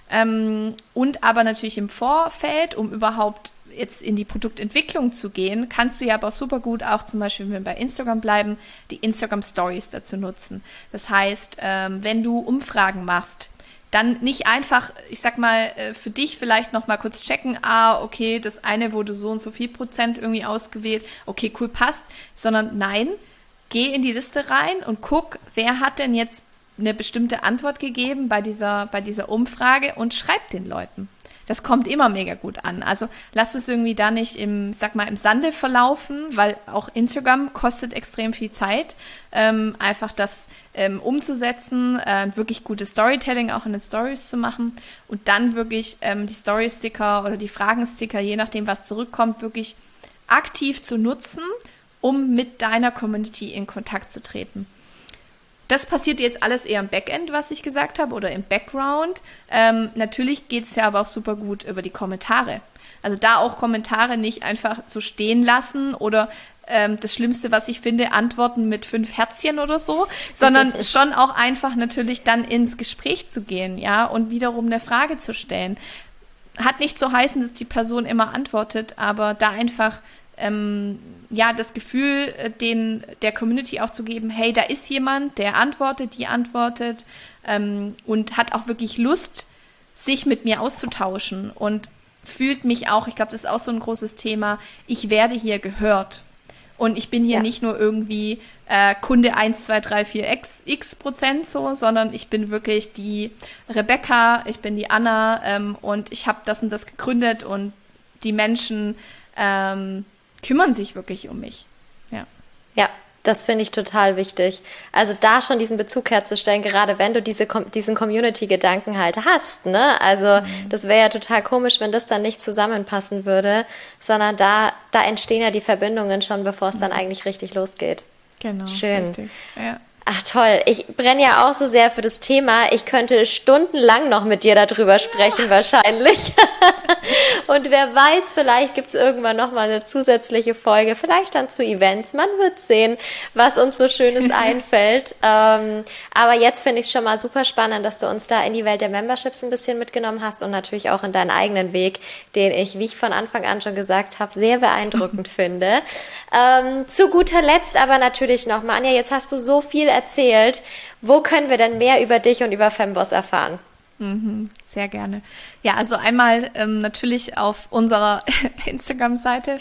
ähm, und aber natürlich im Vorfeld, um überhaupt jetzt in die Produktentwicklung zu gehen, kannst du ja aber super gut auch zum Beispiel, wenn wir bei Instagram bleiben, die Instagram Stories dazu nutzen. Das heißt, ähm, wenn du Umfragen machst, dann nicht einfach, ich sag mal, für dich vielleicht noch mal kurz checken, ah, okay, das eine wurde so und so viel Prozent irgendwie ausgewählt, okay, cool, passt, sondern nein, geh in die Liste rein und guck, wer hat denn jetzt eine bestimmte Antwort gegeben bei dieser, bei dieser Umfrage und schreib den Leuten. Das kommt immer mega gut an. Also lass es irgendwie da nicht im, sag mal, im Sande verlaufen, weil auch Instagram kostet extrem viel Zeit, ähm, einfach das ähm, umzusetzen, äh, wirklich gutes Storytelling auch in den Stories zu machen und dann wirklich ähm, die Story-Sticker oder die Fragen-Sticker, je nachdem, was zurückkommt, wirklich aktiv zu nutzen, um mit deiner Community in Kontakt zu treten. Das passiert jetzt alles eher im Backend, was ich gesagt habe, oder im Background. Ähm, natürlich geht es ja aber auch super gut über die Kommentare. Also da auch Kommentare nicht einfach so stehen lassen oder ähm, das Schlimmste, was ich finde, Antworten mit fünf Herzchen oder so, sondern schon auch einfach natürlich dann ins Gespräch zu gehen, ja, und wiederum eine Frage zu stellen. Hat nicht so heißen, dass die Person immer antwortet, aber da einfach Ähm, ja, das Gefühl, den, der Community auch zu geben, hey, da ist jemand, der antwortet, die antwortet ähm, und hat auch wirklich Lust, sich mit mir auszutauschen und fühlt mich auch, ich glaube, das ist auch so ein großes Thema, ich werde hier gehört. Und ich bin hier ja. nicht nur irgendwie äh, Kunde eins, zwei, drei, vier, x, x Prozent so, sondern ich bin wirklich die Rebecca, ich bin die Anna ähm, und ich habe das und das gegründet und die Menschen ähm, kümmern sich wirklich um mich. Ja, ja, das finde ich total wichtig. Also da schon diesen Bezug herzustellen, gerade wenn du diese, diesen Community-Gedanken halt hast, ne? Also mhm. das wäre ja total komisch, wenn das dann nicht zusammenpassen würde, sondern da, da entstehen ja die Verbindungen schon, bevor es mhm. dann eigentlich richtig losgeht. Genau. Schön. Richtig. Ja. Ach toll, ich brenne ja auch so sehr für das Thema. Ich könnte stundenlang noch mit dir darüber sprechen, ja. wahrscheinlich. Und wer weiß, vielleicht gibt es irgendwann nochmal eine zusätzliche Folge, vielleicht dann zu Events. Man wird sehen, was uns so Schönes einfällt. Ähm, aber jetzt finde ich es schon mal super spannend, dass du uns da in die Welt der Memberships ein bisschen mitgenommen hast und natürlich auch in deinen eigenen Weg, den ich, wie ich von Anfang an schon gesagt habe, sehr beeindruckend finde. Ähm, zu guter Letzt aber natürlich noch mal, Anja, jetzt hast du so viel erzählt. Wo können wir denn mehr über dich und über Fembos erfahren? Mhm, sehr gerne. Ja, also einmal ähm, natürlich auf unserer Instagram-Seite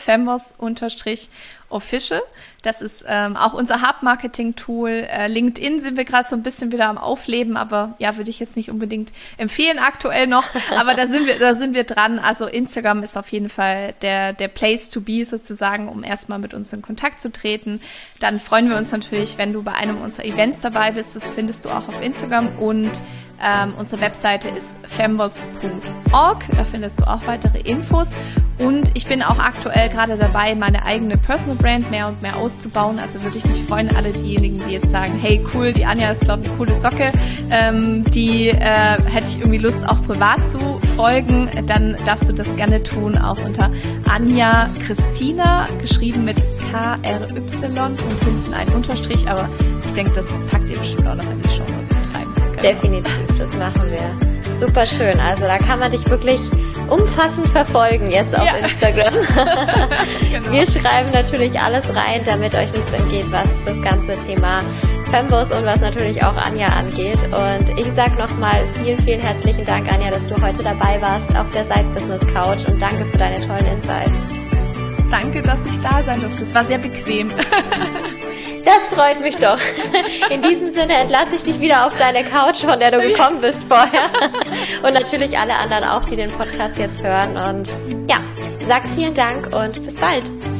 fembos-official. Das ist ähm, auch unser Hub-Marketing-Tool. Äh, LinkedIn sind wir gerade so ein bisschen wieder am Aufleben, aber ja, würde ich jetzt nicht unbedingt empfehlen aktuell noch. Aber da sind wir, da sind wir dran. Also Instagram ist auf jeden Fall der, der Place to be sozusagen, um erstmal mit uns in Kontakt zu treten. Dann freuen wir uns natürlich, wenn du bei einem unserer Events dabei bist. Das findest du auch auf Instagram und ähm, unsere Webseite ist fembos punkt org. Da findest du auch weitere Infos. Und ich bin auch aktuell gerade dabei, meine eigene Personal Brand mehr und mehr auszubauen. Also würde ich mich freuen, alle diejenigen, die jetzt sagen, hey cool, die Anja ist, glaube ich, eine coole Socke, ähm, die äh, hätte ich irgendwie Lust, auch privat zu folgen, dann darfst du das gerne tun, auch unter Anja Christina, geschrieben mit K R Y und hinten ein Unterstrich, aber ich denke, das packt ihr bestimmt auch noch in die Shownotes mit rein. Genau. Definitiv, das machen wir. Super schön. Also da kann man dich wirklich umfassend verfolgen jetzt auf ja. Instagram. Genau. Wir schreiben natürlich alles rein, damit euch nichts entgeht, was das ganze Thema Fembos und was natürlich auch Anja angeht. Und ich sag nochmal vielen, vielen herzlichen Dank, Anja, dass du heute dabei warst auf der Side Business Couch und danke für deine tollen Insights. Danke, dass ich da sein durfte. Es war sehr bequem. Das freut mich doch. In diesem Sinne entlasse ich dich wieder auf deine Couch, von der du gekommen bist vorher. Und natürlich alle anderen auch, die den Podcast jetzt hören. Und ja, sag vielen Dank und bis bald.